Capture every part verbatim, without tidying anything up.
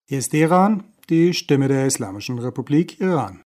Hier ist Teheran, die Stimme der Islamischen Republik Iran.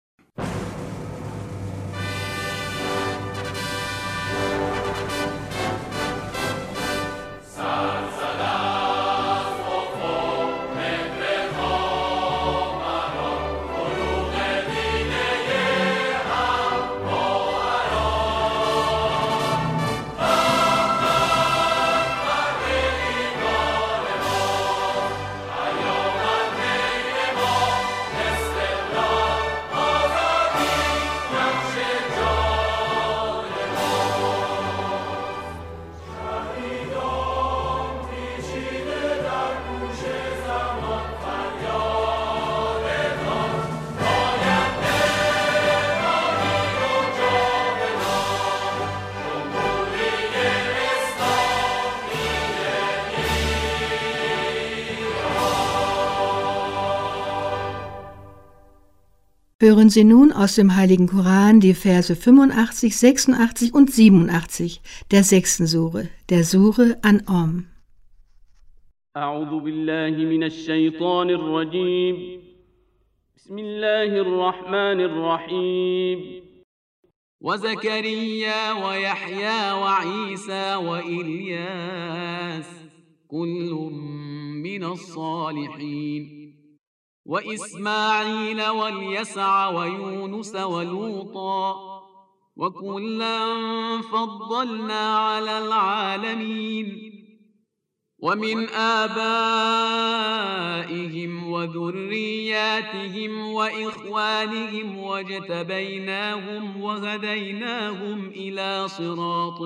Hören Sie nun aus dem Heiligen Koran die Verse fünfundachtzig, sechsundachtzig und siebenundachtzig der sechsten Sure, der Sure An'am. أعوذ بالله من الشيطان الرجيم بسم الله الرحمن الرحيم وزكريا ويحيى وعيسى وإلياس كل من الصالحين وإسماعيل واليسع ويونس ولوطا وكلا فضلنا على العالمين ومن آبائهم وذرياتهم وإخوانهم واجتبيناهم وهديناهم إلى صراط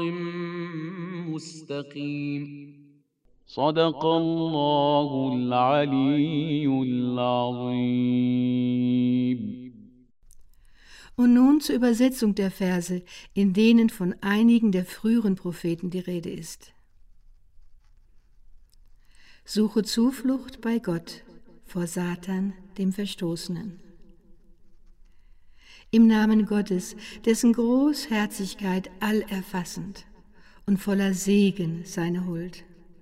مستقيم صدق الله العلي العظيم. Und nun zur Übersetzung der Verse, in denen von einigen der früheren Propheten die Rede ist. Suche Zuflucht bei Gott vor Satan, dem Verstoßenen. Im Namen Gottes, dessen Großherzigkeit allerfassend und voller Segen seine Huld.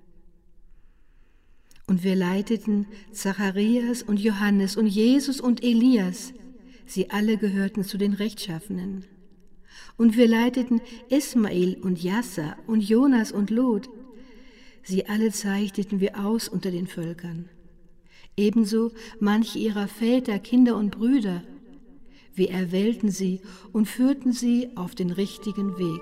Und wir leiteten Zacharias und Johannes und Jesus und Elias, sie alle gehörten zu den Rechtschaffenen. Und wir leiteten Ismail und Jassa und Jonas und Lot, sie alle zeichneten wir aus unter den Völkern. Ebenso manche ihrer Väter, Kinder und Brüder. Wir erwählten sie und führten sie auf den richtigen Weg.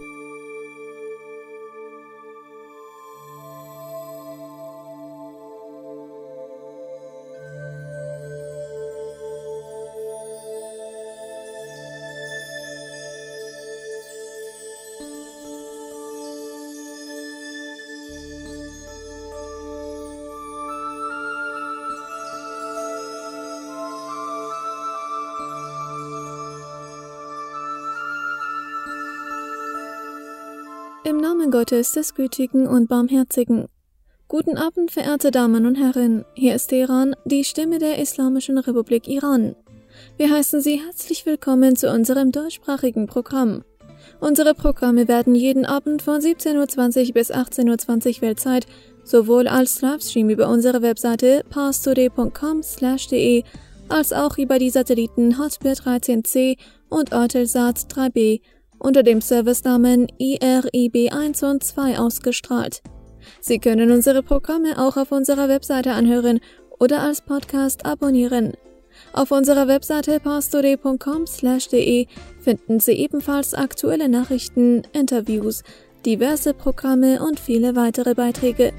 Im Namen Gottes, des Gütigen und Barmherzigen. Guten Abend, verehrte Damen und Herren. Hier ist Teheran, die Stimme der Islamischen Republik Iran. Wir heißen Sie herzlich willkommen zu unserem deutschsprachigen Programm. Unsere Programme werden jeden Abend von siebzehn Uhr zwanzig bis achtzehn Uhr zwanzig Weltzeit sowohl als Livestream über unsere Webseite parstoday punkt com slash de als auch über die Satelliten Hotbird dreizehn C und Eutelsat drei B unter dem Servicenamen I R I B eins und zwei ausgestrahlt. Sie können unsere Programme auch auf unserer Webseite anhören oder als Podcast abonnieren. Auf unserer Webseite parstoday punkt com slash de finden Sie ebenfalls aktuelle Nachrichten, Interviews, diverse Programme und viele weitere Beiträge.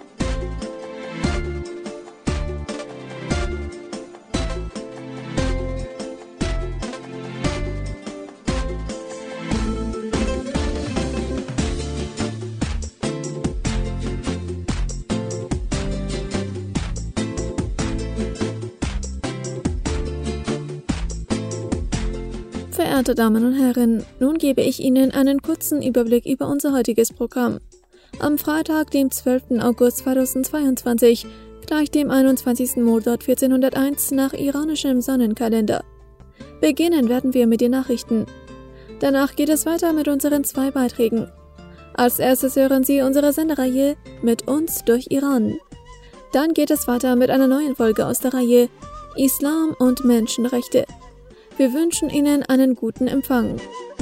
Verehrte Damen und Herren, nun gebe ich Ihnen einen kurzen Überblick über unser heutiges Programm. Am Freitag, dem zwölften August zweitausendzweiundzwanzig, gleich dem einundzwanzigsten Modot vierzehnhunderteins nach iranischem Sonnenkalender. Beginnen werden wir mit den Nachrichten. Danach geht es weiter mit unseren zwei Beiträgen. Als erstes hören Sie unsere Sendereihe Mit uns durch Iran. Dann geht es weiter mit einer neuen Folge aus der Reihe Islam und Menschenrechte. Wir wünschen Ihnen einen guten Empfang.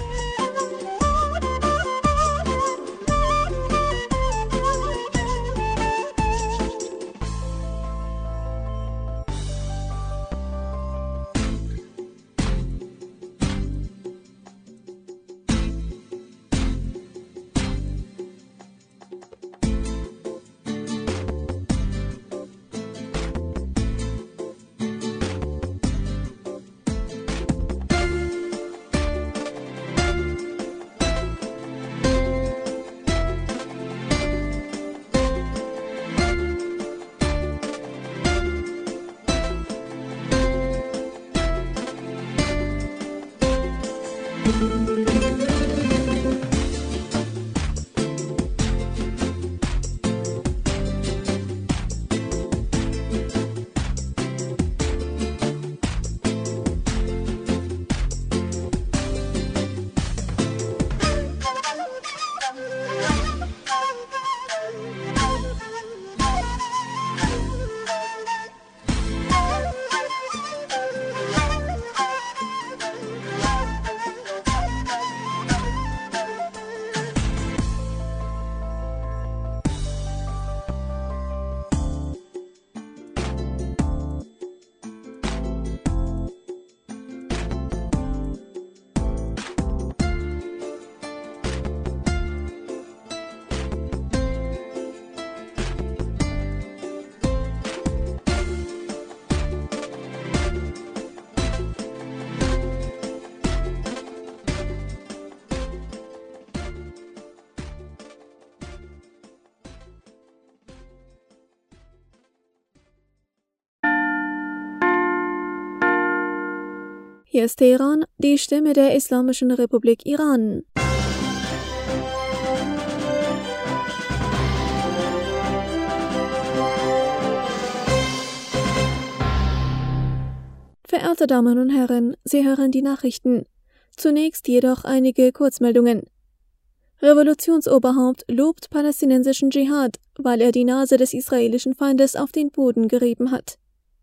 Hier ist Teheran, die Stimme der Islamischen Republik Iran. Verehrte Damen und Herren, Sie hören die Nachrichten. Zunächst jedoch einige Kurzmeldungen. Revolutionsoberhaupt lobt palästinensischen Dschihad, weil er die Nase des israelischen Feindes auf den Boden gerieben hat.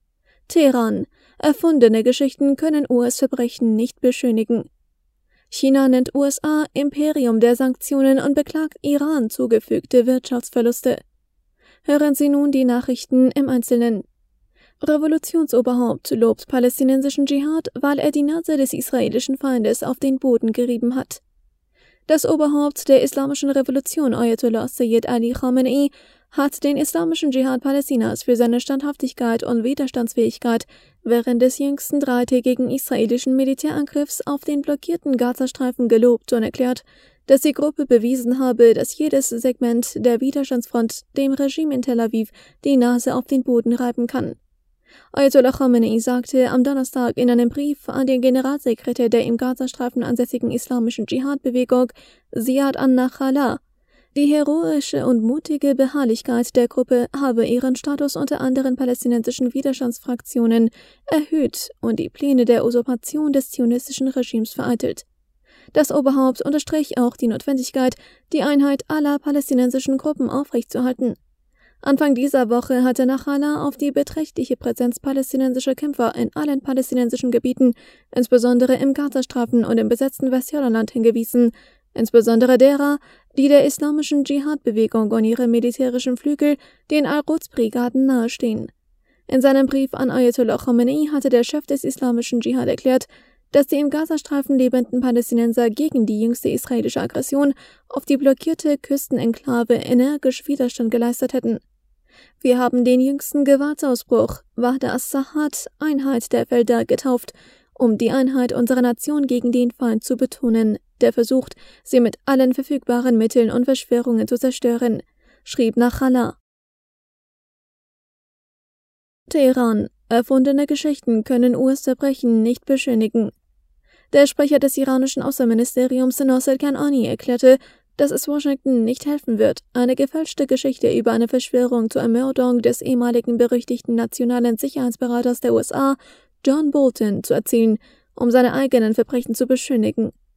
Teheran. Erfundene Geschichten können U S-Verbrechen nicht beschönigen. China nennt U S A Imperium der Sanktionen und beklagt Iran zugefügte Wirtschaftsverluste. Hören Sie nun die Nachrichten im Einzelnen. Revolutionsoberhaupt lobt palästinensischen Dschihad, weil er die Nase des israelischen Feindes auf den Boden gerieben hat. Das Oberhaupt der Islamischen Revolution, Ayatollah Sayyid Ali Khamenei, hat den islamischen Dschihad Palästinas für seine Standhaftigkeit und Widerstandsfähigkeit während des jüngsten dreitägigen israelischen Militärangriffs auf den blockierten Gazastreifen gelobt und erklärt, dass die Gruppe bewiesen habe, dass jedes Segment der Widerstandsfront dem Regime in Tel Aviv die Nase auf den Boden reiben kann. Ayatollah Khamenei sagte am Donnerstag in einem Brief an den Generalsekretär der im Gazastreifen ansässigen islamischen Dschihad-Bewegung, Ziad an-Nakhala, die heroische und mutige Beharrlichkeit der Gruppe habe ihren Status unter anderen palästinensischen Widerstandsfraktionen erhöht und die Pläne der Usurpation des zionistischen Regimes vereitelt. Das Oberhaupt unterstrich auch die Notwendigkeit, die Einheit aller palästinensischen Gruppen aufrechtzuerhalten. Anfang dieser Woche hatte Nakhala auf die beträchtliche Präsenz palästinensischer Kämpfer in allen palästinensischen Gebieten, insbesondere im Gazastreifen und im besetzten Westjordanland hingewiesen, insbesondere derer, die der islamischen Dschihad-Bewegung und ihre militärischen Flügel, den Al-Quds-Brigaden nahestehen. In seinem Brief an Ayatollah Khamenei hatte der Chef des islamischen Dschihad erklärt, dass die im Gazastreifen lebenden Palästinenser gegen die jüngste israelische Aggression auf die blockierte Küstenenklave energisch Widerstand geleistet hätten. Wir haben den jüngsten Gewaltausbruch, Wahda as-Sahad, Einheit der Felder, getauft, um die Einheit unserer Nation gegen den Feind zu betonen, der versucht, sie mit allen verfügbaren Mitteln und Verschwörungen zu zerstören, schrieb Nakhala. Teheran. Erfundene Geschichten können U S-Verbrechen nicht beschönigen. Der Sprecher des iranischen Außenministeriums Nosser Kanani erklärte, dass es Washington nicht helfen wird, eine gefälschte Geschichte über eine Verschwörung zur Ermordung des ehemaligen berüchtigten nationalen Sicherheitsberaters der U S A, John Bolton, zu erzählen, um seine eigenen Verbrechen zu beschönigen.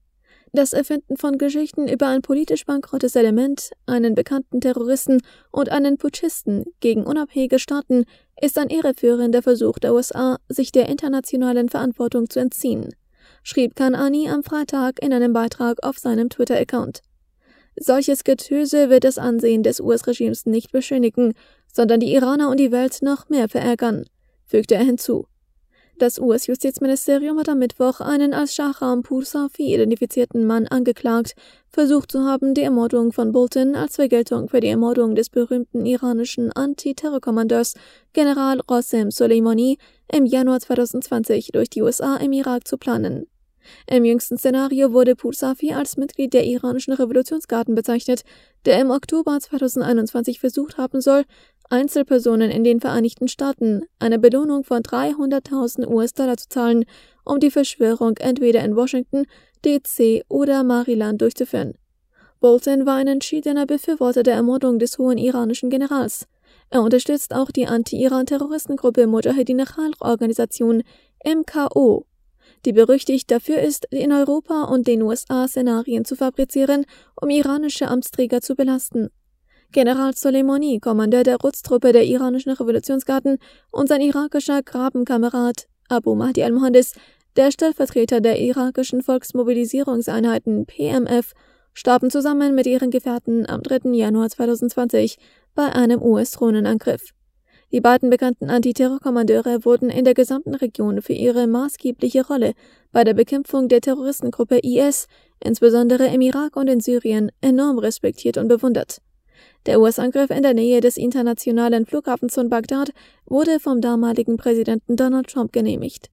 Das Erfinden von Geschichten über ein politisch bankrottes Element, einen bekannten Terroristen und einen Putschisten gegen unabhängige Staaten ist ein irreführender Versuch der U S A, sich der internationalen Verantwortung zu entziehen, schrieb Kanani am Freitag in einem Beitrag auf seinem Twitter-Account. Solches Getöse wird das Ansehen des U S-Regimes nicht beschönigen, sondern die Iraner und die Welt noch mehr verärgern, fügte er hinzu. Das U S-Justizministerium hat am Mittwoch einen als Shahram Pursafi identifizierten Mann angeklagt, versucht zu haben, die Ermordung von Bolton als Vergeltung für die Ermordung des berühmten iranischen Antiterrorkommandeurs General Qasem Soleimani im Januar zweitausendzwanzig durch die U S A im Irak zu planen. Im jüngsten Szenario wurde Pursafi als Mitglied der iranischen Revolutionsgarden bezeichnet, der im Oktober zweitausendeinundzwanzig versucht haben soll, Einzelpersonen in den Vereinigten Staaten eine Belohnung von dreihunderttausend US-Dollar zu zahlen, um die Verschwörung entweder in Washington, D C oder Maryland durchzuführen. Bolton war ein entschiedener Befürworter der Ermordung des hohen iranischen Generals. Er unterstützt auch die Anti-Iran-Terroristengruppe Mujahedin Khalq-Organisation M K O, die berüchtigt dafür ist, in Europa und den U S A Szenarien zu fabrizieren, um iranische Amtsträger zu belasten. General Soleimani, Kommandeur der Quds-Truppe der iranischen Revolutionsgarden, und sein irakischer Grabenkamerad Abu Mahdi al-Muhandis, der Stellvertreter der irakischen Volksmobilisierungseinheiten P M F, starben zusammen mit ihren Gefährten am dritten Januar zweitausendzwanzig bei einem U S-Drohnenangriff. Die beiden bekannten Antiterrorkommandeure wurden in der gesamten Region für ihre maßgebliche Rolle bei der Bekämpfung der Terroristengruppe I S, insbesondere im Irak und in Syrien, enorm respektiert und bewundert. Der U S-Angriff in der Nähe des internationalen Flughafens von Bagdad wurde vom damaligen Präsidenten Donald Trump genehmigt.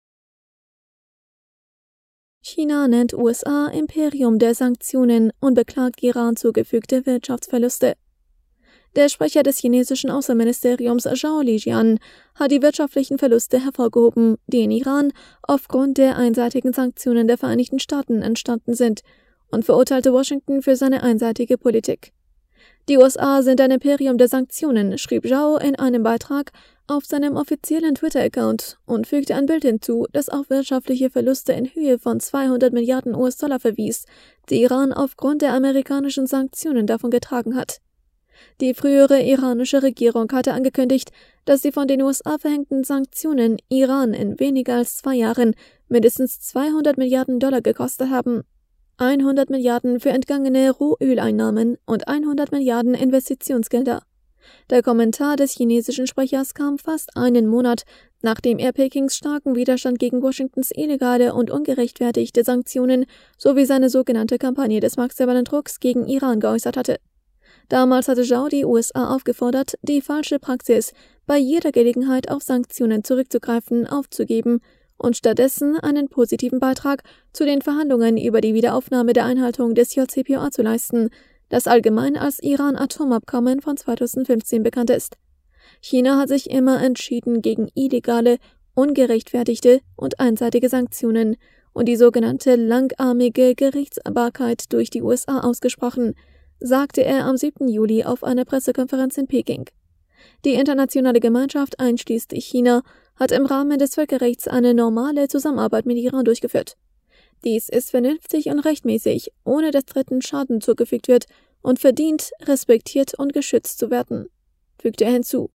China nennt U S A Imperium der Sanktionen und beklagt Iran zugefügte Wirtschaftsverluste. Der Sprecher des chinesischen Außenministeriums Zhao Lijian hat die wirtschaftlichen Verluste hervorgehoben, die in Iran aufgrund der einseitigen Sanktionen der Vereinigten Staaten entstanden sind, und verurteilte Washington für seine einseitige Politik. Die U S A sind ein Imperium der Sanktionen, schrieb Zhao in einem Beitrag auf seinem offiziellen Twitter-Account und fügte ein Bild hinzu, das auf wirtschaftliche Verluste in Höhe von zweihundert Milliarden U S-Dollar verwies, die Iran aufgrund der amerikanischen Sanktionen davon getragen hat. Die frühere iranische Regierung hatte angekündigt, dass die von den U S A verhängten Sanktionen Iran in weniger als zwei Jahren mindestens zweihundert Milliarden Dollar gekostet haben. hundert Milliarden für entgangene Rohöleinnahmen und hundert Milliarden Investitionsgelder. Der Kommentar des chinesischen Sprechers kam fast einen Monat, nachdem er Pekings starken Widerstand gegen Washingtons illegale und ungerechtfertigte Sanktionen sowie seine sogenannte Kampagne des maximalen Drucks gegen Iran geäußert hatte. Damals hatte Zhao die U S A aufgefordert, die falsche Praxis, bei jeder Gelegenheit auf Sanktionen zurückzugreifen, aufzugeben und stattdessen einen positiven Beitrag zu den Verhandlungen über die Wiederaufnahme der Einhaltung des J C P O A zu leisten, das allgemein als Iran-Atomabkommen von zweitausendfünfzehn bekannt ist. China hat sich immer entschieden gegen illegale, ungerechtfertigte und einseitige Sanktionen und die sogenannte langarmige Gerichtsbarkeit durch die U S A ausgesprochen, sagte er am siebten Juli auf einer Pressekonferenz in Peking. Die internationale Gemeinschaft, einschließlich China, hat im Rahmen des Völkerrechts eine normale Zusammenarbeit mit Iran durchgeführt. Dies ist vernünftig und rechtmäßig, ohne dass Dritten Schaden zugefügt wird und verdient, respektiert und geschützt zu werden, fügte er hinzu.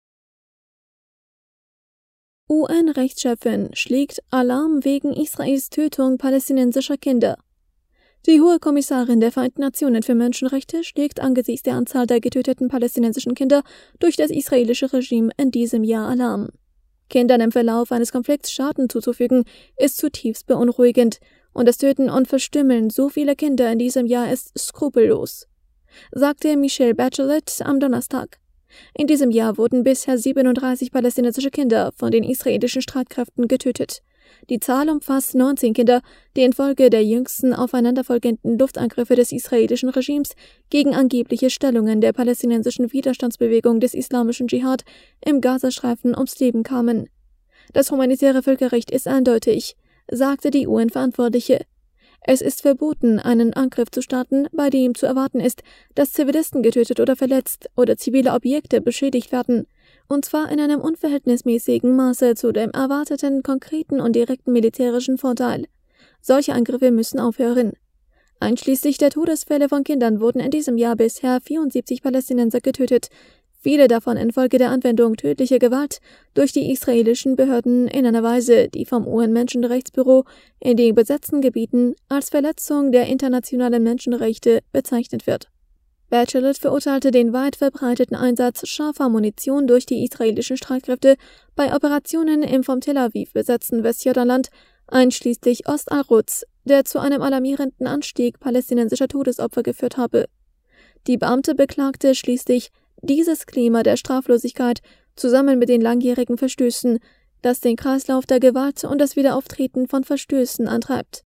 U N-Rechtschefin schlägt Alarm wegen Israels Tötung palästinensischer Kinder. Die Hohe Kommissarin der Vereinten Nationen für Menschenrechte schlägt angesichts der Anzahl der getöteten palästinensischen Kinder durch das israelische Regime in diesem Jahr Alarm. Kindern im Verlauf eines Konflikts Schaden zuzufügen, ist zutiefst beunruhigend, und das Töten und Verstümmeln so vieler Kinder in diesem Jahr ist skrupellos, sagte Michelle Bachelet am Donnerstag. In diesem Jahr wurden bisher siebenunddreißig palästinensische Kinder von den israelischen Streitkräften getötet. Die Zahl umfasst neunzehn Kinder, die infolge der jüngsten aufeinanderfolgenden Luftangriffe des israelischen Regimes gegen angebliche Stellungen der palästinensischen Widerstandsbewegung des islamischen Dschihad im Gazastreifen ums Leben kamen. Das humanitäre Völkerrecht ist eindeutig, sagte die U N-Verantwortliche. Es ist verboten, einen Angriff zu starten, bei dem zu erwarten ist, dass Zivilisten getötet oder verletzt oder zivile Objekte beschädigt werden, und zwar in einem unverhältnismäßigen Maße zu dem erwarteten konkreten und direkten militärischen Vorteil. Solche Angriffe müssen aufhören. Einschließlich der Todesfälle von Kindern wurden in diesem Jahr bisher vierundsiebzig Palästinenser getötet, viele davon infolge der Anwendung tödlicher Gewalt durch die israelischen Behörden in einer Weise, die vom U N-Menschenrechtsbüro in den besetzten Gebieten als Verletzung der internationalen Menschenrechte bezeichnet wird. Bachelet verurteilte den weit verbreiteten Einsatz scharfer Munition durch die israelischen Streitkräfte bei Operationen im vom Tel Aviv besetzten Westjordanland, einschließlich Ost al-Quds, der zu einem alarmierenden Anstieg palästinensischer Todesopfer geführt habe. Die Beamte beklagte schließlich dieses Klima der Straflosigkeit zusammen mit den langjährigen Verstößen, das den Kreislauf der Gewalt und das Wiederauftreten von Verstößen antreibt.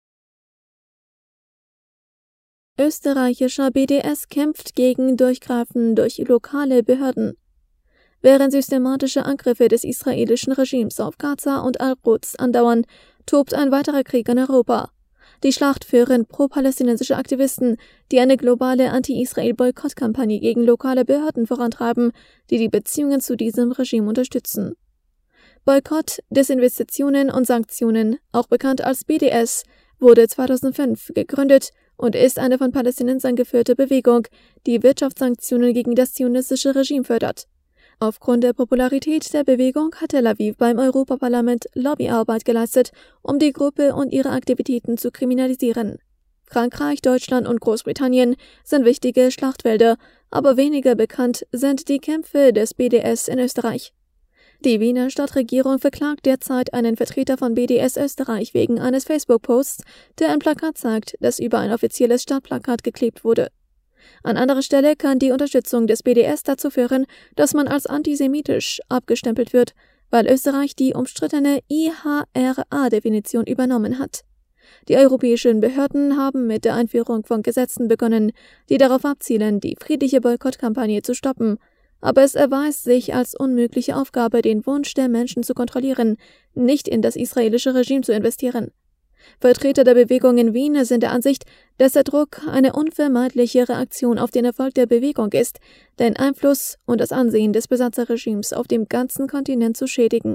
Österreichischer B D S kämpft gegen Durchgreifen durch lokale Behörden. Während systematische Angriffe des israelischen Regimes auf Gaza und al-Quds andauern, tobt ein weiterer Krieg in Europa. Die Schlacht führen pro-palästinensische Aktivisten, die eine globale Anti-Israel-Boykott-Kampagne gegen lokale Behörden vorantreiben, die die Beziehungen zu diesem Regime unterstützen. Boykott, Desinvestitionen und Sanktionen, auch bekannt als B D S, wurde zweitausendfünf gegründet und ist eine von Palästinensern geführte Bewegung, die Wirtschaftssanktionen gegen das zionistische Regime fördert. Aufgrund der Popularität der Bewegung hat Tel Aviv beim Europaparlament Lobbyarbeit geleistet, um die Gruppe und ihre Aktivitäten zu kriminalisieren. Frankreich, Deutschland und Großbritannien sind wichtige Schlachtfelder, aber weniger bekannt sind die Kämpfe des B D S in Österreich. Die Wiener Stadtregierung verklagt derzeit einen Vertreter von B D S Österreich wegen eines Facebook-Posts, der ein Plakat zeigt, das über ein offizielles Stadtplakat geklebt wurde. An anderer Stelle kann die Unterstützung des B D S dazu führen, dass man als antisemitisch abgestempelt wird, weil Österreich die umstrittene I H R A-Definition übernommen hat. Die europäischen Behörden haben mit der Einführung von Gesetzen begonnen, die darauf abzielen, die friedliche Boykottkampagne zu stoppen, aber es erweist sich als unmögliche Aufgabe, den Wunsch der Menschen zu kontrollieren, nicht in das israelische Regime zu investieren. Vertreter der Bewegung in Wien sind der Ansicht, dass der Druck eine unvermeidliche Reaktion auf den Erfolg der Bewegung ist, den Einfluss und das Ansehen des Besatzerregimes auf dem ganzen Kontinent zu schädigen.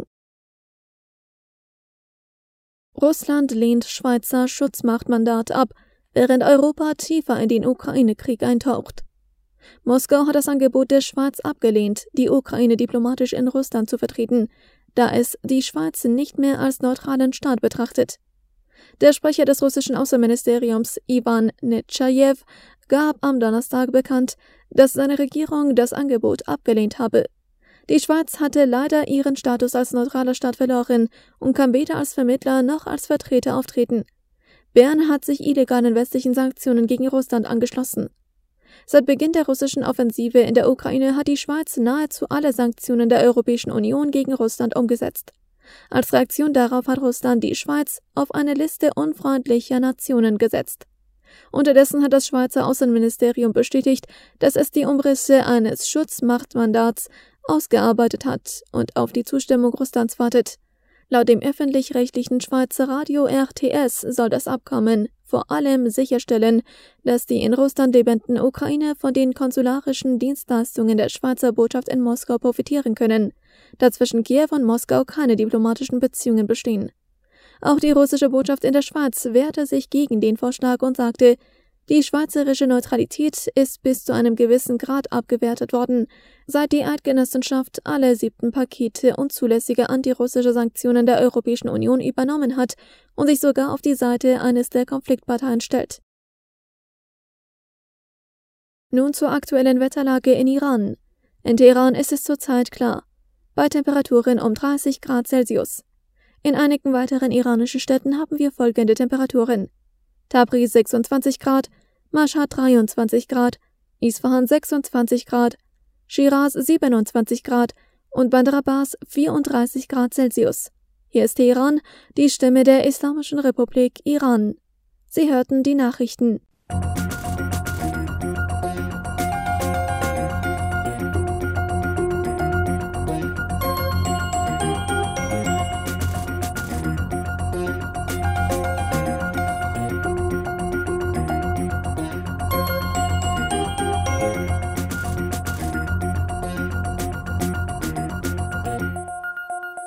Russland lehnt Schweizer Schutzmachtmandat ab, während Europa tiefer in den Ukraine-Krieg eintaucht. Moskau hat das Angebot der Schweiz abgelehnt, die Ukraine diplomatisch in Russland zu vertreten, da es die Schweiz nicht mehr als neutralen Staat betrachtet. Der Sprecher des russischen Außenministeriums Iwan Netschajew gab am Donnerstag bekannt, dass seine Regierung das Angebot abgelehnt habe. Die Schweiz hatte leider ihren Status als neutraler Staat verloren und kann weder als Vermittler noch als Vertreter auftreten. Bern hat sich illegalen westlichen Sanktionen gegen Russland angeschlossen. Seit Beginn der russischen Offensive in der Ukraine hat die Schweiz nahezu alle Sanktionen der Europäischen Union gegen Russland umgesetzt. Als Reaktion darauf hat Russland die Schweiz auf eine Liste unfreundlicher Nationen gesetzt. Unterdessen hat das Schweizer Außenministerium bestätigt, dass es die Umrisse eines Schutzmachtmandats ausgearbeitet hat und auf die Zustimmung Russlands wartet. Laut dem öffentlich-rechtlichen Schweizer Radio R T S soll das Abkommen vor allem sicherstellen, dass die in Russland lebenden Ukrainer von den konsularischen Dienstleistungen der Schweizer Botschaft in Moskau profitieren können, da zwischen Kiew und Moskau keine diplomatischen Beziehungen bestehen. Auch die russische Botschaft in der Schweiz wehrte sich gegen den Vorschlag und sagte, die schweizerische Neutralität ist bis zu einem gewissen Grad abgewertet worden, seit die Eidgenossenschaft alle siebten Pakete unzulässiger antirussischer Sanktionen der Europäischen Union übernommen hat und sich sogar auf die Seite eines der Konfliktparteien stellt. Nun zur aktuellen Wetterlage in Iran. In Teheran ist es zurzeit klar, bei Temperaturen um dreißig Grad Celsius. In einigen weiteren iranischen Städten haben wir folgende Temperaturen: Tabriz sechsundzwanzig Grad, Mashhad dreiundzwanzig Grad, Isfahan sechsundzwanzig Grad, Shiraz siebenundzwanzig Grad und Bandar Abbas vierunddreißig Grad Celsius. Hier ist Teheran, die Stimme der Islamischen Republik Iran. Sie hörten die Nachrichten.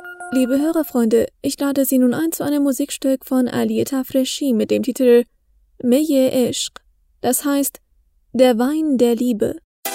Liebe Hörerfreunde, ich lade Sie nun ein zu einem Musikstück von Ali Tafreshi mit dem Titel Meye Ishq, das heißt der Wein der Liebe.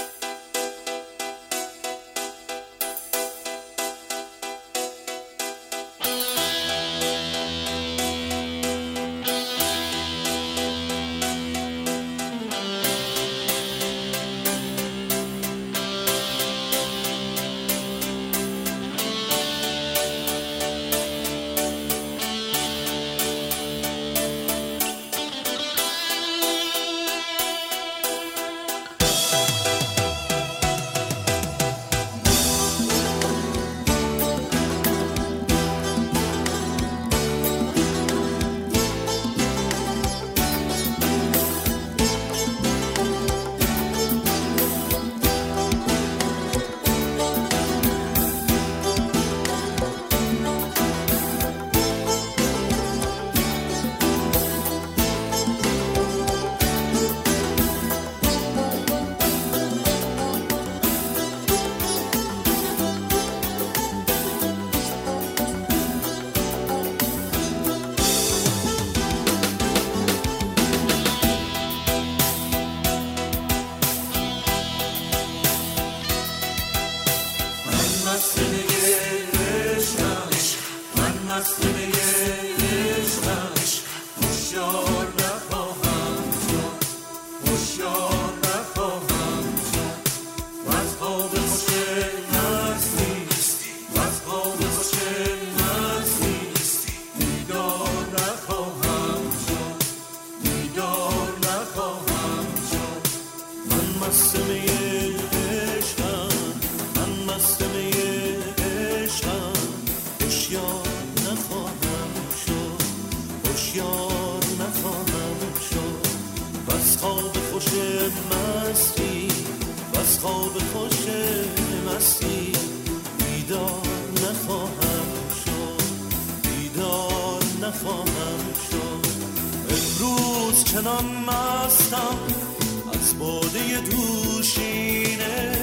چنان مستم از باده دوشینه،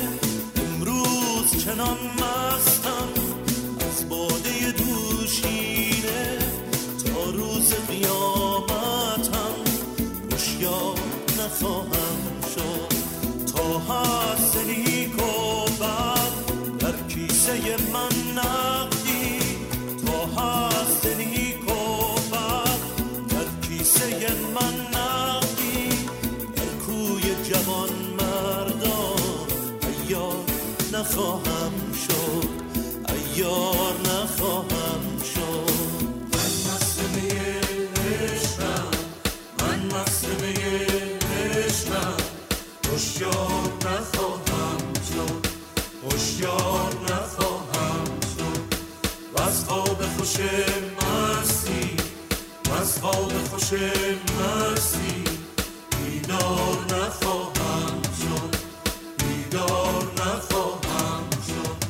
امروز چنان مستم از باده دوشینه، تا روز قیامتم هوشیار نخواهم شد. تا هست نیک و بد در کیسه من نقدی، تا هست نیک و بد در کیسه من نقدی، در کوی جوان مردان عیار نخواهم شد، عیار نخواهم شد. من مست می عشقم، من مست می عشقم، هوشیار نخواهم شد، هوشیار نخواهم شد. وز خواب خوش مستی، وز خواب خوش مستی، بیدار نخواهم شد، بیدار نخواهم شد.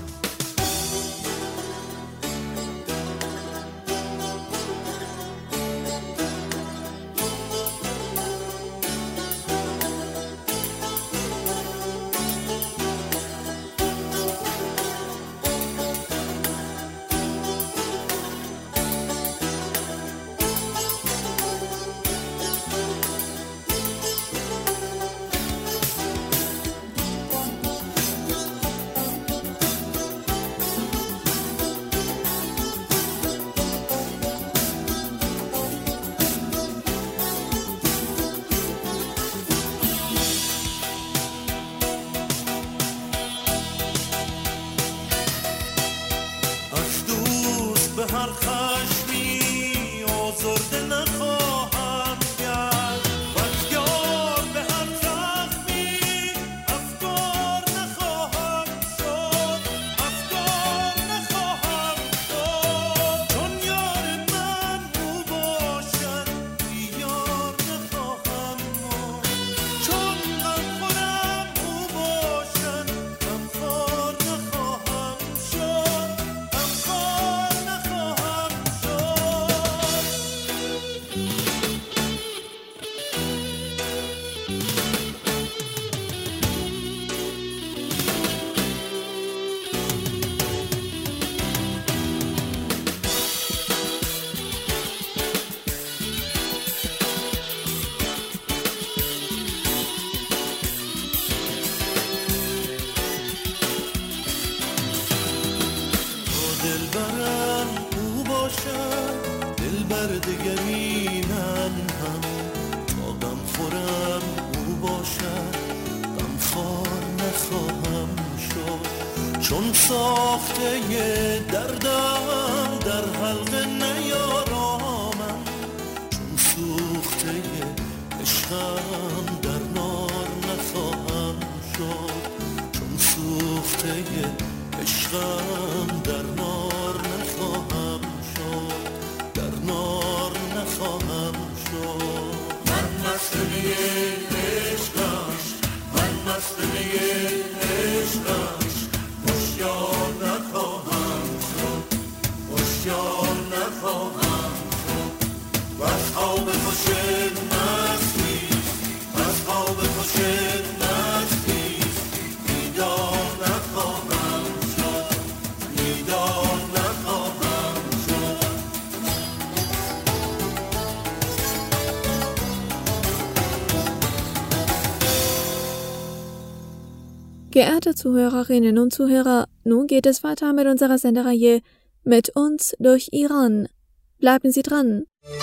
باشد دل بر دگرینم هم تا غم خورم او باشد غمخوار نخواهم شد چون ساخته دردم در حلقه نیارامم چون سوخته عشقم در نار نخواهم شد چون سوخته عشقم در نار نخواهم شد در نار نخواهم شد من مستنی عشقش من مستنی عشقش هوشیار نخواهم شد هوشیار نخواهم شد و از خواب خوش مستی از خواب خوش مستی بیدار نخواهم شد بیدار نخواهم شد. Geehrte Zuhörerinnen und Zuhörer, nun geht es weiter mit unserer Sendereihe Mit uns durch Iran. Bleiben Sie dran!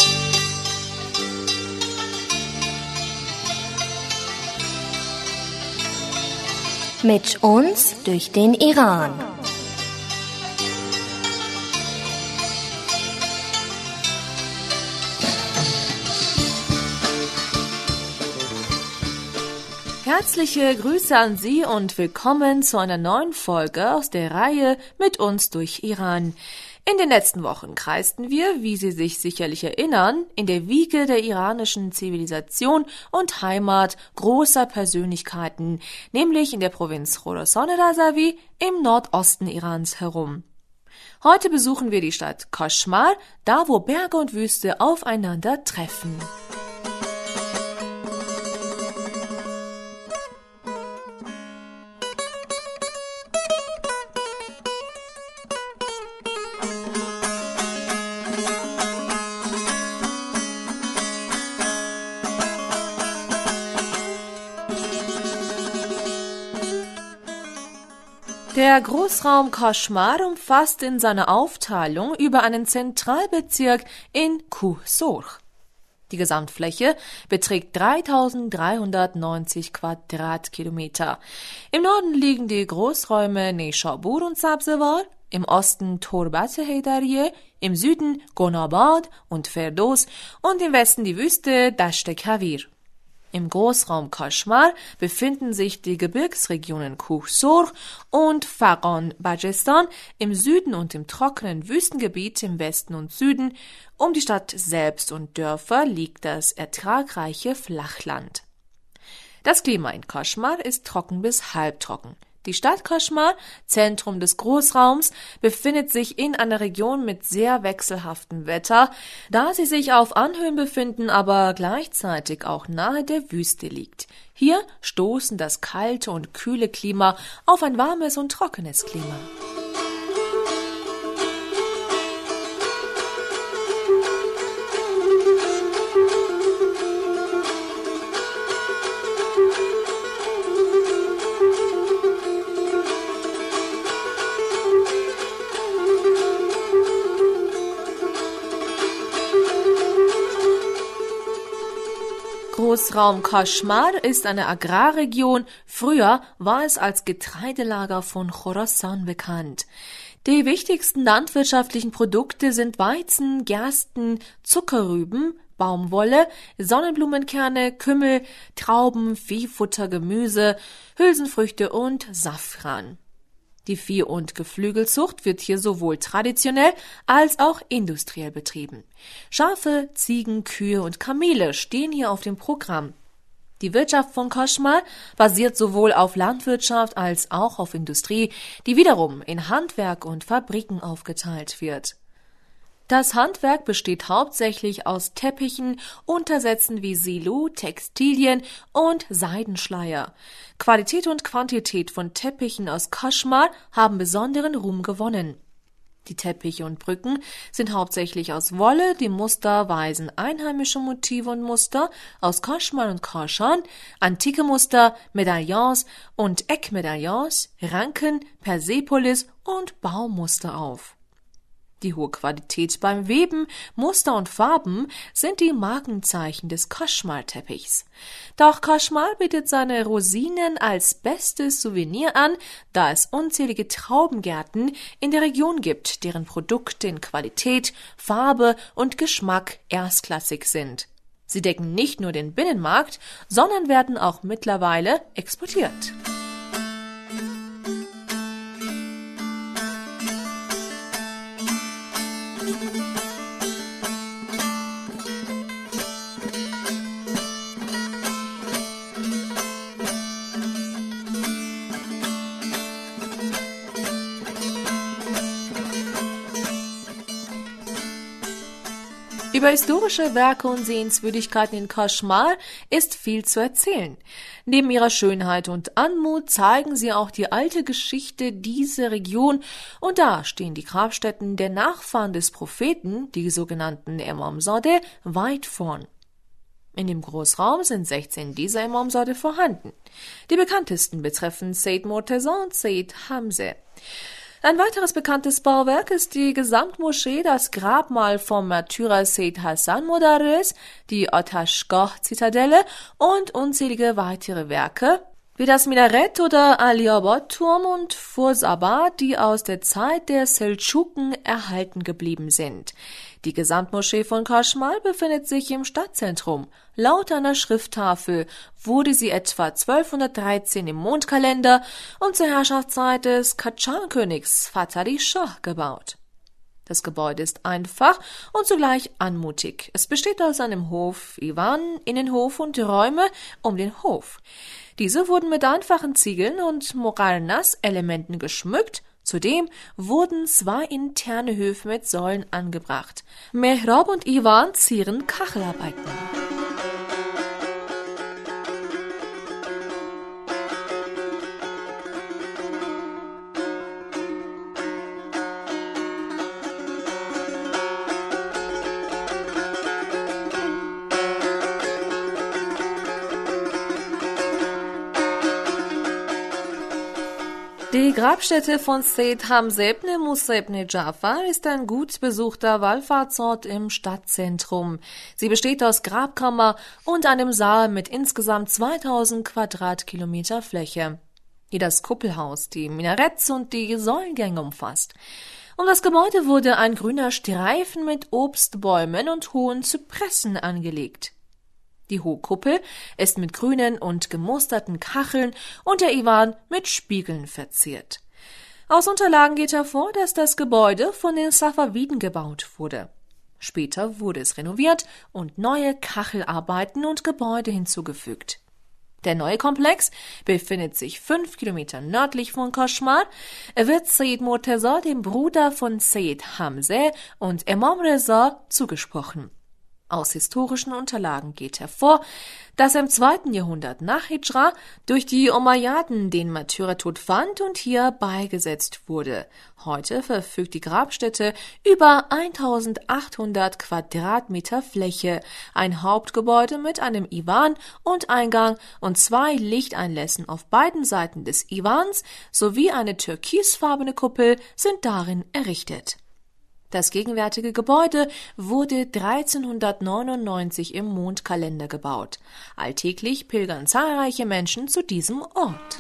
Mit uns durch den Iran. Herzliche Grüße an Sie und willkommen zu einer neuen Folge aus der Reihe Mit uns durch Iran. In den letzten Wochen kreisten wir, wie Sie sich sicherlich erinnern, in der Wiege der iranischen Zivilisation und Heimat großer Persönlichkeiten, nämlich in der Provinz Khorasan-e-Razavi im Nordosten Irans herum. Heute besuchen wir die Stadt Kashmar, da wo Berge und Wüste aufeinander treffen. Der Großraum Kashmar umfasst in seiner Aufteilung über einen Zentralbezirk in Kuh-Sorch. Die Gesamtfläche beträgt dreitausenddreihundertneunzig Quadratkilometer. Im Norden liegen die Großräume Neyshabur und Sabzewar, im Osten Torbat-e-Heydariye, im Süden Gonabad und Ferdos und im Westen die Wüste Dasht-e-Kavir. Im Großraum Kashmar befinden sich die Gebirgsregionen Kuh-Sorch und Faghan-Bajestan im Süden und im trockenen Wüstengebiet im Westen und Süden. Um die Stadt selbst und Dörfer liegt das ertragreiche Flachland. Das Klima in Kashmar ist trocken bis halbtrocken. Die Stadt Kashmar, Zentrum des Großraums, befindet sich in einer Region mit sehr wechselhaftem Wetter, da sie sich auf Anhöhen befinden, aber gleichzeitig auch nahe der Wüste liegt. Hier stoßen das kalte und kühle Klima auf ein warmes und trockenes Klima. Großraum Kashmar ist eine Agrarregion. Früher war es als Getreidelager von Khorasan bekannt. Die wichtigsten landwirtschaftlichen Produkte sind Weizen, Gersten, Zuckerrüben, Baumwolle, Sonnenblumenkerne, Kümmel, Trauben, Viehfutter, Gemüse, Hülsenfrüchte und Safran. Die Vieh- und Geflügelzucht wird hier sowohl traditionell als auch industriell betrieben. Schafe, Ziegen, Kühe und Kamele stehen hier auf dem Programm. Die Wirtschaft von Kashmar basiert sowohl auf Landwirtschaft als auch auf Industrie, die wiederum in Handwerk und Fabriken aufgeteilt wird. Das Handwerk besteht hauptsächlich aus Teppichen, Untersätzen wie Silu, Textilien und Seidenschleier. Qualität und Quantität von Teppichen aus Kashmar haben besonderen Ruhm gewonnen. Die Teppiche und Brücken sind hauptsächlich aus Wolle, die Muster weisen einheimische Motive und Muster aus Kashmar und Kashan, antike Muster, Medaillons und Eckmedaillons, Ranken, Persepolis und Baumuster auf. Die hohe Qualität beim Weben, Muster und Farben sind die Markenzeichen des Kaschmar-Teppichs. Doch Kaschmar bietet seine Rosinen als bestes Souvenir an, da es unzählige Traubengärten in der Region gibt, deren Produkte in Qualität, Farbe und Geschmack erstklassig sind. Sie decken nicht nur den Binnenmarkt, sondern werden auch mittlerweile exportiert. Über historische Werke und Sehenswürdigkeiten in Kaschmar ist viel zu erzählen. Neben ihrer Schönheit und Anmut zeigen sie auch die alte Geschichte dieser Region, und da stehen die Grabstätten der Nachfahren des Propheten, die sogenannten Imamzadeh, weit vorn. In dem Großraum sind sechzehn dieser Imamzadeh vorhanden. Die bekanntesten betreffen Seyyid Murtaza und Seyyid Hamzeh. Ein weiteres bekanntes Bauwerk ist die Gesamtmoschee, das Grabmal vom Märtyrer Seyyid Hasan Modarres, die Atashgah-Zitadelle und unzählige weitere Werke, wie das Minarett oder Ali-Abad-Turm und Furs-Abad, die aus der Zeit der Seldschuken erhalten geblieben sind. Die Gesamtmoschee von Kaschmar befindet sich im Stadtzentrum. Laut einer Schrifttafel wurde sie etwa zwölfhundertdreizehn im Mondkalender und zur Herrschaftszeit des Kadschan-Königs Fatari Shah gebaut. Das Gebäude ist einfach und zugleich anmutig. Es besteht aus einem Hof, Iwan, Innenhof und Räume um den Hof. Diese wurden mit einfachen Ziegeln und Moralnas-Elementen geschmückt. Zudem wurden zwei interne Höfe mit Säulen angebracht. Mehrab und Iwan zieren Kachelarbeiten. Die Grabstätte von Seyyid Hamzeh ibn Musa ibn Ja'far ist ein gut besuchter Wallfahrtsort im Stadtzentrum. Sie besteht aus Grabkammer und einem Saal mit insgesamt zweitausend Quadratkilometer Fläche, die das Kuppelhaus, die Minaretts und die Säulengänge umfasst. Um das Gebäude wurde ein grüner Streifen mit Obstbäumen und hohen Zypressen angelegt. Die hohe Kuppel ist mit grünen und gemusterten Kacheln und der Iwan mit Spiegeln verziert. Aus Unterlagen geht hervor, dass das Gebäude von den Safawiden gebaut wurde. Später wurde es renoviert und neue Kachelarbeiten und Gebäude hinzugefügt. Der neue Komplex befindet sich fünf Kilometer nördlich von Kaschmar. Er wird Seyyid Murtaza, dem Bruder von Seyyid Hamzeh und Imam Reza, zugesprochen. Aus historischen Unterlagen geht hervor, dass er im zweiten Jahrhundert nach Hijra durch die Umayyaden den Märtyrertod fand und hier beigesetzt wurde. Heute verfügt die Grabstätte über eintausendachthundert Quadratmeter Fläche, ein Hauptgebäude mit einem Iwan und Eingang und zwei Lichteinlässen auf beiden Seiten des Iwans sowie eine türkisfarbene Kuppel sind darin errichtet. Das gegenwärtige Gebäude wurde dreizehnhundertneunundneunzig im Mondkalender gebaut. Alltäglich pilgern zahlreiche Menschen zu diesem Ort.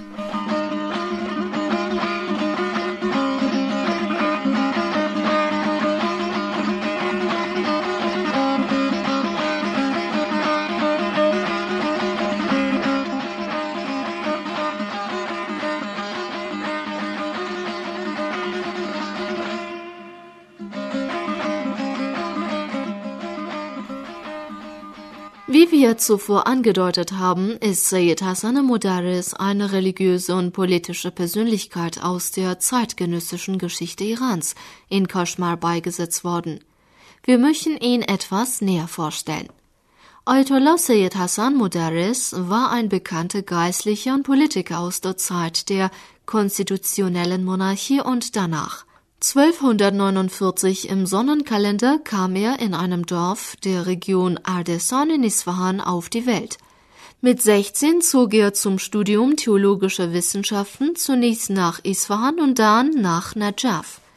Wie wir zuvor angedeutet haben, ist Seyyid Hasan Modarres eine religiöse und politische Persönlichkeit aus der zeitgenössischen Geschichte Irans in Kaschmar beigesetzt worden. Wir möchten ihn etwas näher vorstellen. Ayatollah Seyyid Hasan Modarres war ein bekannter Geistlicher und Politiker aus der Zeit der konstitutionellen Monarchie und danach. zwölfhundertneunundvierzig im Sonnenkalender kam er in einem Dorf der Region Ardesan in Isfahan auf die Welt. Mit sechzehn zog er zum Studium theologischer Wissenschaften zunächst nach Isfahan und dann nach Najaf.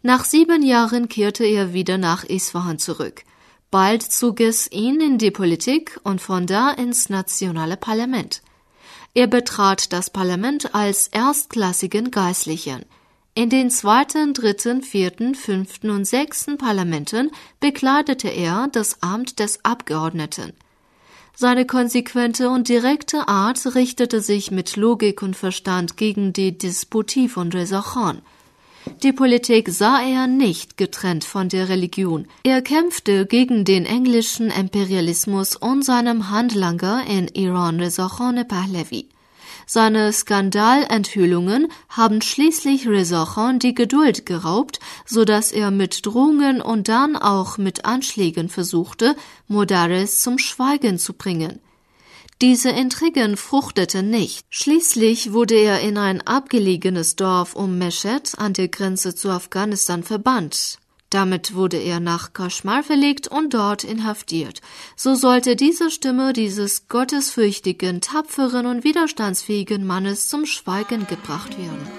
Nach sieben Jahren kehrte er wieder nach Isfahan zurück. Bald zog es ihn in die Politik und von da ins nationale Parlament. Er betrat das Parlament als erstklassigen Geistlichen. In den zweiten, dritten, vierten, fünften und sechsten Parlamenten bekleidete er das Amt des Abgeordneten. Seine konsequente und direkte Art richtete sich mit Logik und Verstand gegen die Despotie von Reza Khan. Die Politik sah er nicht getrennt von der Religion. Er kämpfte gegen den englischen Imperialismus und seinem Handlanger in Iran Reza Khan Pahlavi. Seine Skandalenthüllungen haben schließlich Reza Khan die Geduld geraubt, so dass er mit Drohungen und dann auch mit Anschlägen versuchte, Modarres zum Schweigen zu bringen. Diese Intrigen fruchteten nicht. Schließlich wurde er in ein abgelegenes Dorf um Mesched an der Grenze zu Afghanistan verbannt. Damit wurde er nach Kaschmar verlegt und dort inhaftiert. So sollte diese Stimme dieses gottesfürchtigen, tapferen und widerstandsfähigen Mannes zum Schweigen gebracht werden.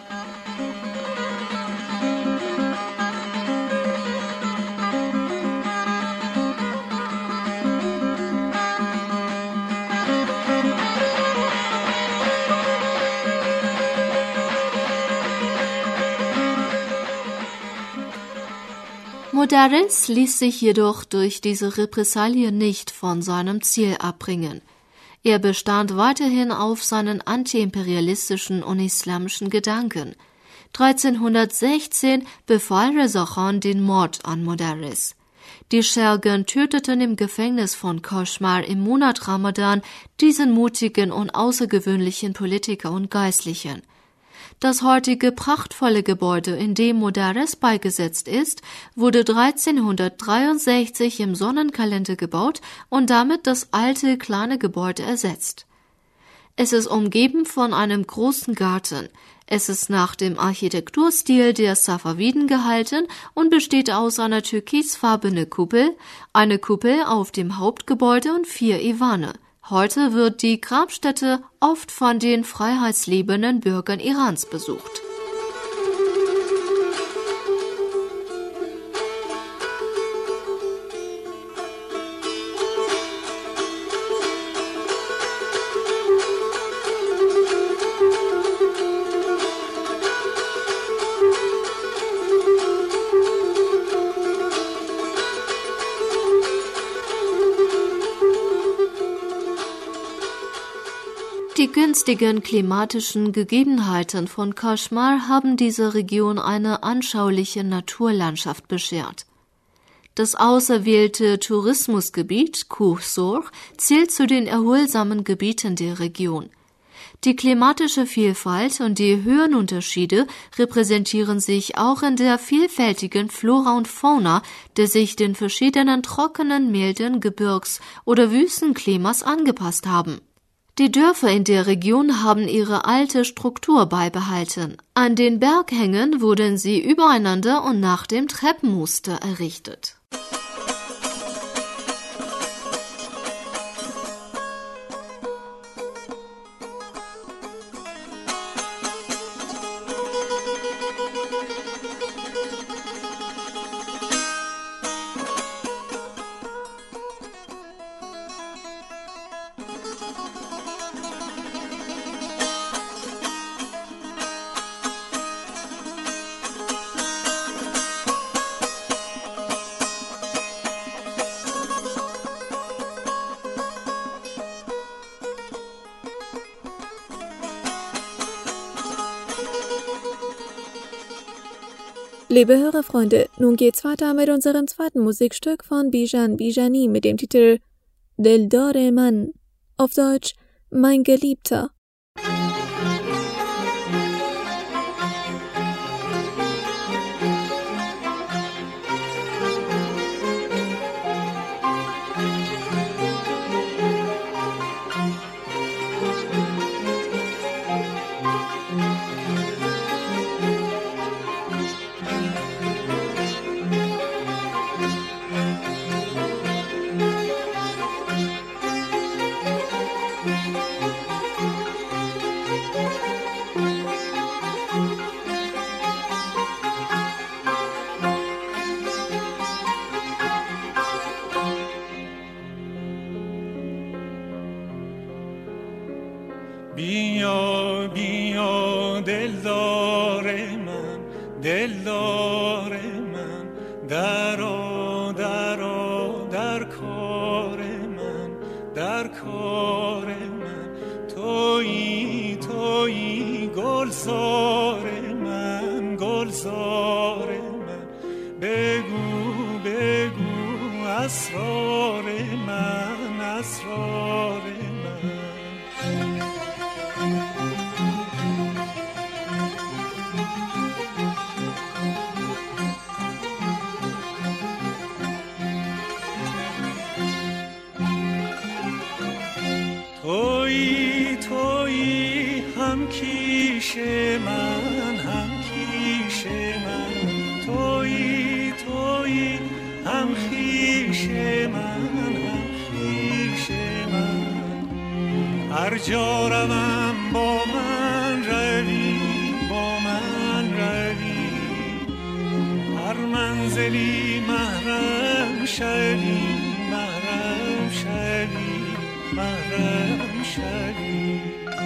Modarres ließ sich jedoch durch diese Repressalien nicht von seinem Ziel abbringen. Er bestand weiterhin auf seinen antiimperialistischen und islamischen Gedanken. dreizehnhundertsechzehn befahl Reza Khan den Mord an Modarres. Die Schergen töteten im Gefängnis von Kaschmar im Monat Ramadan diesen mutigen und außergewöhnlichen Politiker und Geistlichen. Das heutige prachtvolle Gebäude, in dem Modarres beigesetzt ist, wurde dreizehnhundertdreiundsechzig im Sonnenkalender gebaut und damit das alte kleine Gebäude ersetzt. Es ist umgeben von einem großen Garten. Es ist nach dem Architekturstil der Safawiden gehalten und besteht aus einer türkisfarbenen Kuppel, eine Kuppel auf dem Hauptgebäude und vier Iwane. Heute wird die Grabstätte oft von den freiheitsliebenden Bürgern Irans besucht. Die günstigen klimatischen Gegebenheiten von Kaschmar haben dieser Region eine anschauliche Naturlandschaft beschert. Das auserwählte Tourismusgebiet Koh Sorg zählt zu den erholsamen Gebieten der Region. Die klimatische Vielfalt und die Höhenunterschiede repräsentieren sich auch in der vielfältigen Flora und Fauna, die sich den verschiedenen trockenen, milden Gebirgs- oder Wüstenklimas angepasst haben. Die Dörfer in der Region haben ihre alte Struktur beibehalten. An den Berghängen wurden sie übereinander und nach dem Treppenmuster errichtet. Liebe Hörerfreunde, nun geht's weiter mit unserem zweiten Musikstück von Bijan Bijani mit dem Titel Dildar Man, auf Deutsch Mein Geliebter. بیا بیا دلدار من، دلدار من، درآ درآ در کار من، در کار من. تویی تویی گلزار من، گلزار من. بگو بگو اسرار من، اسرار من. تویی تویی هم کیش من، هم کیش من. تویی تویی هم خویش من، هم خویش من. هر جا روم با من روی، با من روی. هر منزلی محرم شوی، محرم شوی، محرم شوی.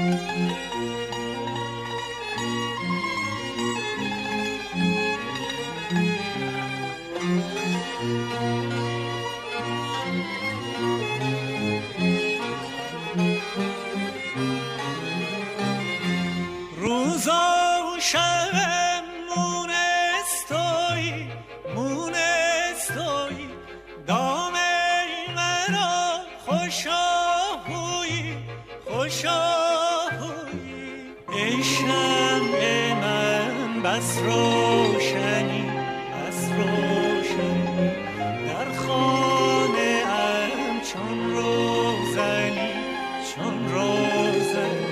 روزا و شبم مونستوی، مونستوی. دام مرا خوشاهوی، خوشاهوی. ای شمع من بس روشنی، بس روشنی. در خانه ام چون روزنی، چون روزنی.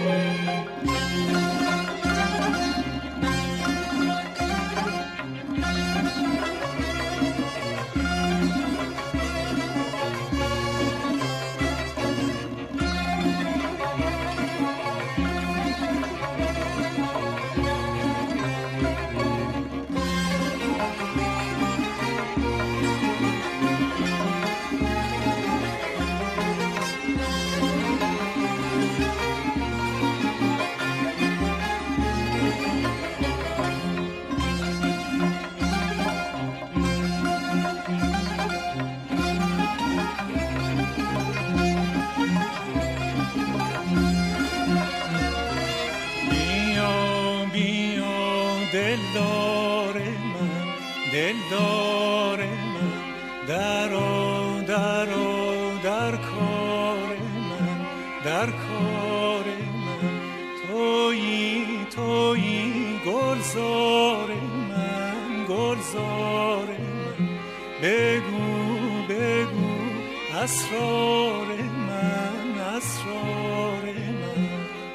دلدار من، دلدار من. درآ درآ در کار من، در کار من. تویی تویی گلزار من، گلزار من. بگو بگو اسرار من، اسرار من.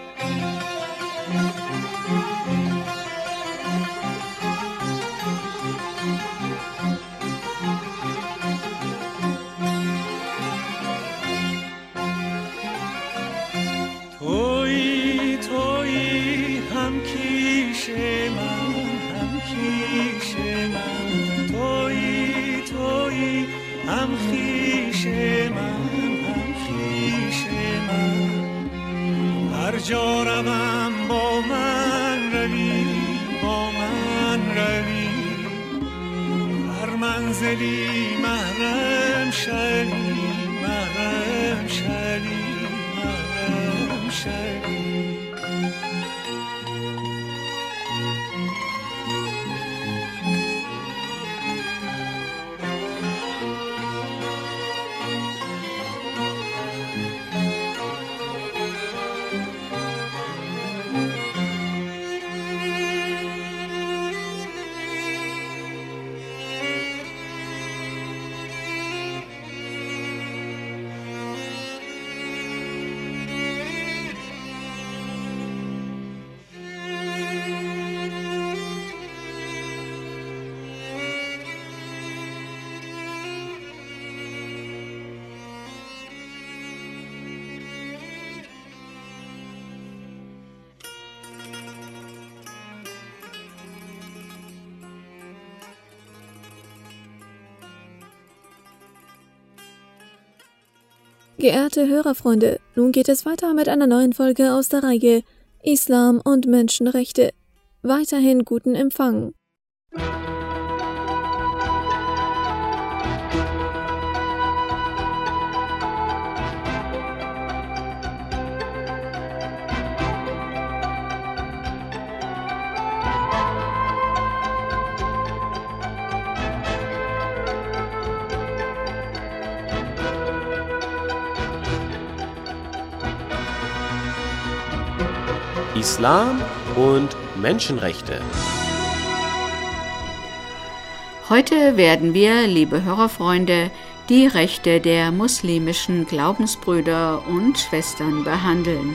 تویی تویی هم کیش من، هم کیش من. تویی تویی هم خویش من، هم خویش من. هر جا روم با من روی، با من روی. هر منزلی محرم شوی، محرم شوی، محرم شوی. Geehrte Hörerfreunde, nun geht es weiter mit einer neuen Folge aus der Reihe Islam und Menschenrechte. Weiterhin guten Empfang. Islam und Menschenrechte. Heute werden wir, liebe Hörerfreunde, die Rechte der muslimischen Glaubensbrüder und Schwestern behandeln.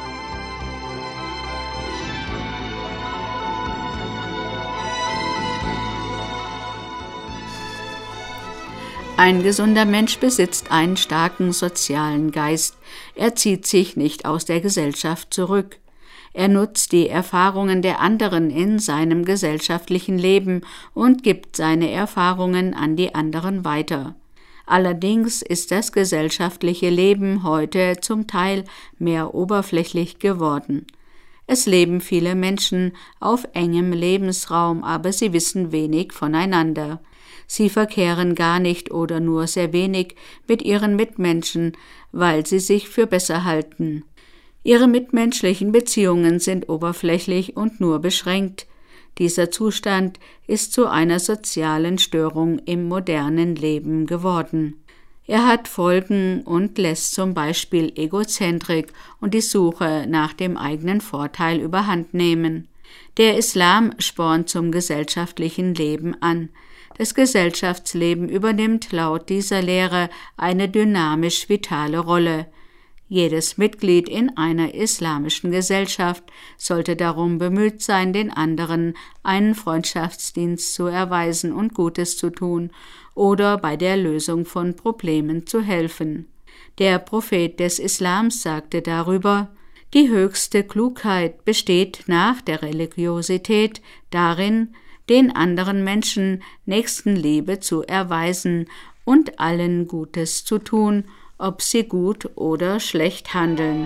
Ein gesunder Mensch besitzt einen starken sozialen Geist. Er zieht sich nicht aus der Gesellschaft zurück. Er nutzt die Erfahrungen der anderen in seinem gesellschaftlichen Leben und gibt seine Erfahrungen an die anderen weiter. Allerdings ist das gesellschaftliche Leben heute zum Teil mehr oberflächlich geworden. Es leben viele Menschen auf engem Lebensraum, aber sie wissen wenig voneinander. Sie verkehren gar nicht oder nur sehr wenig mit ihren Mitmenschen, weil sie sich für besser halten. Ihre mitmenschlichen Beziehungen sind oberflächlich und nur beschränkt. Dieser Zustand ist zu einer sozialen Störung im modernen Leben geworden. Er hat Folgen und lässt zum Beispiel Egozentrik und die Suche nach dem eigenen Vorteil überhand nehmen. Der Islam spornt zum gesellschaftlichen Leben an. Das Gesellschaftsleben übernimmt laut dieser Lehre eine dynamisch vitale Rolle. Jedes Mitglied in einer islamischen Gesellschaft sollte darum bemüht sein, den anderen einen Freundschaftsdienst zu erweisen und Gutes zu tun oder bei der Lösung von Problemen zu helfen. Der Prophet des Islams sagte darüber: Die höchste Klugheit besteht nach der Religiosität darin, den anderen Menschen Nächstenliebe zu erweisen und allen Gutes zu tun, ob sie gut oder schlecht handeln.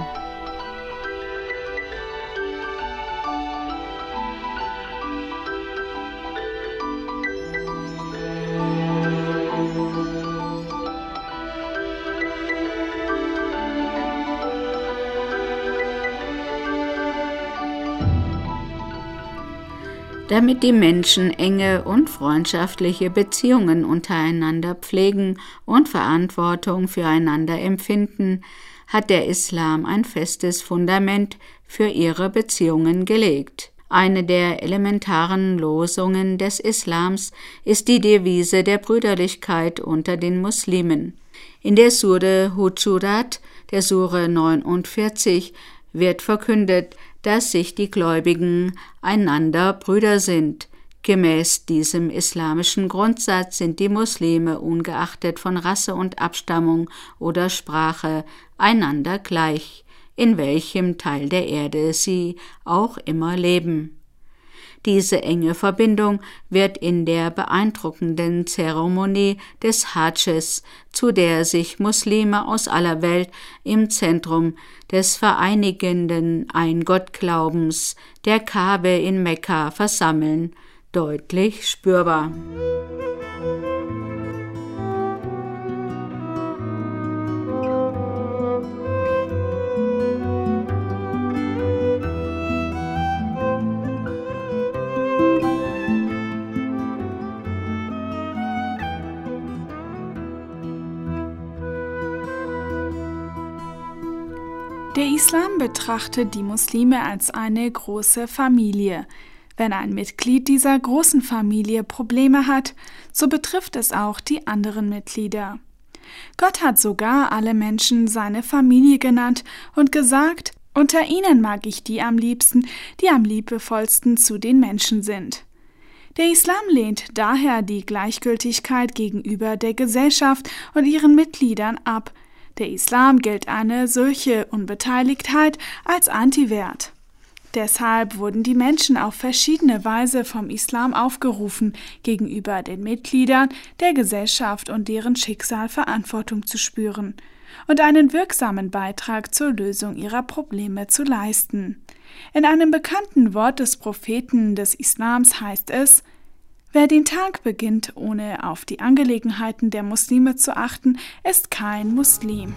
Damit die Menschen enge und freundschaftliche Beziehungen untereinander pflegen und Verantwortung füreinander empfinden, hat der Islam ein festes Fundament für ihre Beziehungen gelegt. Eine der elementaren Losungen des Islams ist die Devise der Brüderlichkeit unter den Muslimen. In der Sure Hujurat, der Sure neunundvierzig, wird verkündet, dass sich die Gläubigen einander Brüder sind. Gemäß diesem islamischen Grundsatz sind die Muslime ungeachtet von Rasse und Abstammung oder Sprache einander gleich, in welchem Teil der Erde sie auch immer leben. Diese enge Verbindung wird in der beeindruckenden Zeremonie des Hadjes, zu der sich Muslime aus aller Welt im Zentrum des vereinigenden Ein-Gott-Glaubens, der Kabe in Mekka, versammeln, deutlich spürbar. Der Islam betrachtet die Muslime als eine große Familie. Wenn ein Mitglied dieser großen Familie Probleme hat, so betrifft es auch die anderen Mitglieder. Gott hat sogar alle Menschen seine Familie genannt und gesagt: Unter ihnen mag ich die am liebsten, die am liebevollsten zu den Menschen sind. Der Islam lehnt daher die Gleichgültigkeit gegenüber der Gesellschaft und ihren Mitgliedern ab. Der Islam gilt eine solche Unbeteiligtheit als Antiwert. Deshalb wurden die Menschen auf verschiedene Weise vom Islam aufgerufen, gegenüber den Mitgliedern der Gesellschaft und deren Schicksal Verantwortung zu spüren. und einen wirksamen Beitrag zur Lösung ihrer Probleme zu leisten. In einem bekannten Wort des Propheten des Islams heißt es: Wer den Tag beginnt, ohne auf die Angelegenheiten der Muslime zu achten, ist kein Muslim.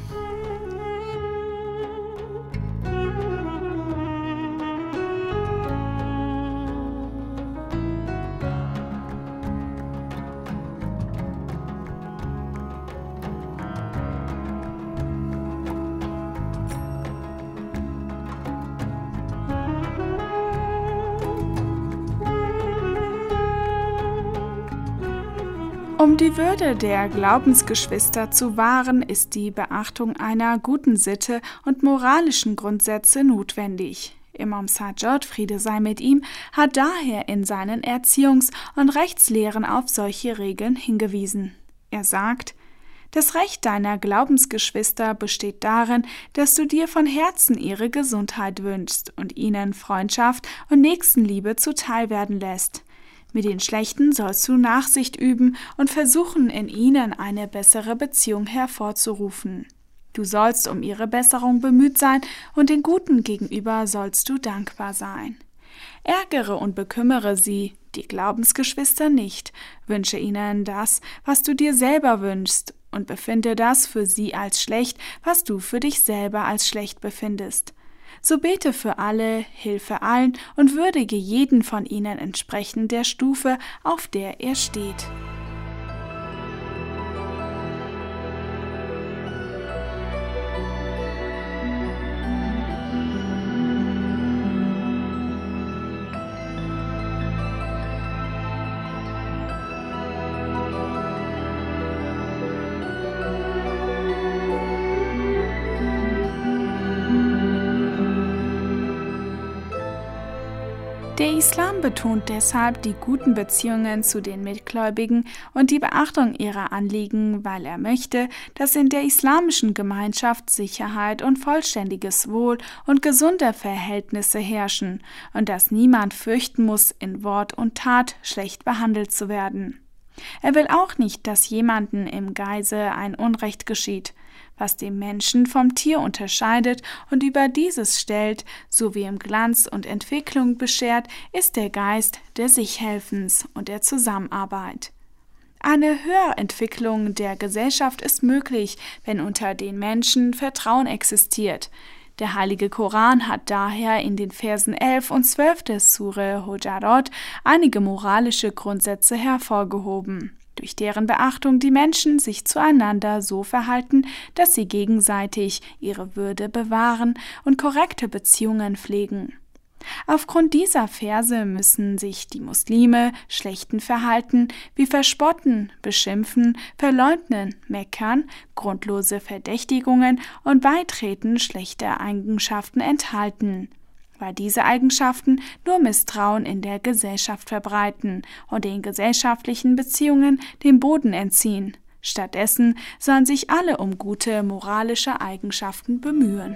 Um die Würde der Glaubensgeschwister zu wahren, ist die Beachtung einer guten Sitte und moralischen Grundsätze notwendig. Imam Sajjad, Friede sei mit ihm, hat daher in seinen Erziehungs- und Rechtslehren auf solche Regeln hingewiesen. Er sagt: Das Recht deiner Glaubensgeschwister besteht darin, dass du dir von Herzen ihre Gesundheit wünschst und ihnen Freundschaft und Nächstenliebe zuteil werden lässt. Mit den Schlechten sollst du Nachsicht üben und versuchen, in ihnen eine bessere Beziehung hervorzurufen. Du sollst um ihre Besserung bemüht sein und den Guten gegenüber sollst du dankbar sein. Ärgere und bekümmere sie, die Glaubensgeschwister, nicht. Wünsche ihnen das, was du dir selber wünschst, und befinde das für sie als schlecht, was du für dich selber als schlecht befindest. So bete für alle, hilfe allen und würdige jeden von ihnen entsprechend der Stufe, auf der er steht. Der Islam betont deshalb die guten Beziehungen zu den Mitgläubigen und die Beachtung ihrer Anliegen, weil er möchte, dass in der islamischen Gemeinschaft Sicherheit und vollständiges Wohl und gesunde Verhältnisse herrschen und dass niemand fürchten muss, in Wort und Tat schlecht behandelt zu werden. Er will auch nicht, dass jemanden im Geiste ein Unrecht geschieht, was den Menschen vom Tier unterscheidet und über dieses stellt, sowie im Glanz und Entwicklung beschert, ist der Geist des Sichhelfens und der Zusammenarbeit. Eine Höherentwicklung der Gesellschaft ist möglich, wenn unter den Menschen Vertrauen existiert. Der Heilige Koran hat daher in den Versen elf und zwölf des Sure Hujarat einige moralische Grundsätze hervorgehoben, durch deren Beachtung die Menschen sich zueinander so verhalten, dass sie gegenseitig ihre Würde bewahren und korrekte Beziehungen pflegen. Aufgrund dieser Verse müssen sich die Muslime schlechten Verhalten wie Verspotten, Beschimpfen, Verleugnen, Meckern, grundlose Verdächtigungen und Beitreten schlechter Eigenschaften enthalten, weil diese Eigenschaften nur Misstrauen in der Gesellschaft verbreiten und den gesellschaftlichen Beziehungen den Boden entziehen. Stattdessen sollen sich alle um gute moralische Eigenschaften bemühen.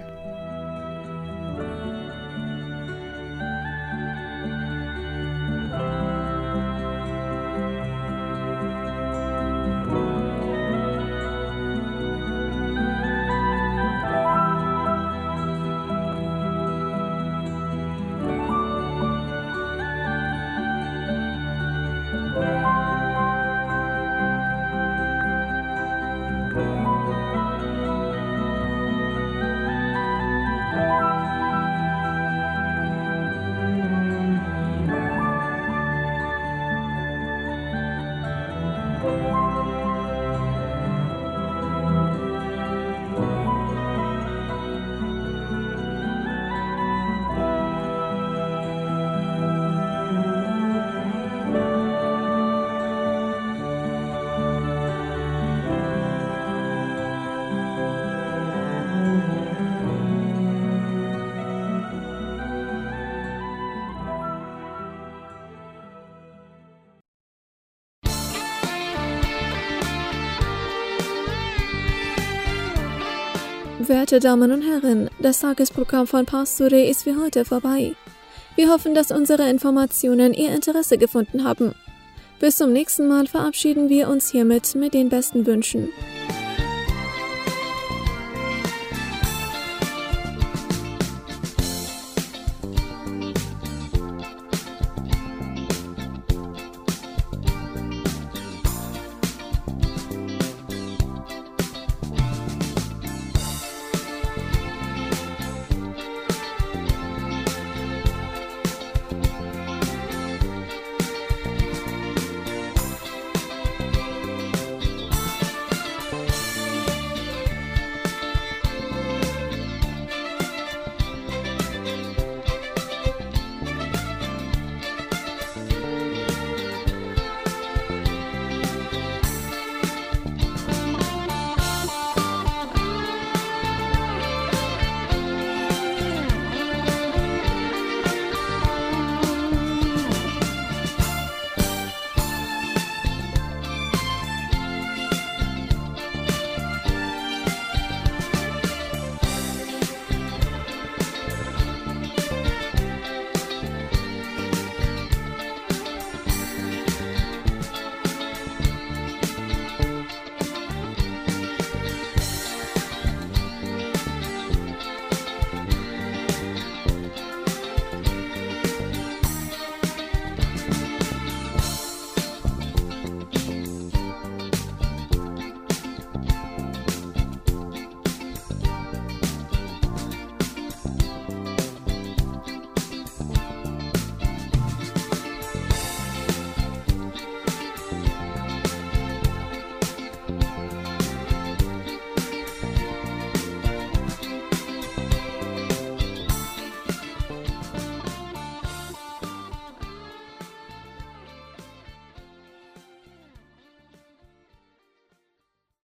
Werte Damen und Herren, das Tagesprogramm von Pastore ist für heute vorbei. Wir hoffen, dass unsere Informationen Ihr Interesse gefunden haben. Bis zum nächsten Mal verabschieden wir uns hiermit mit den besten Wünschen.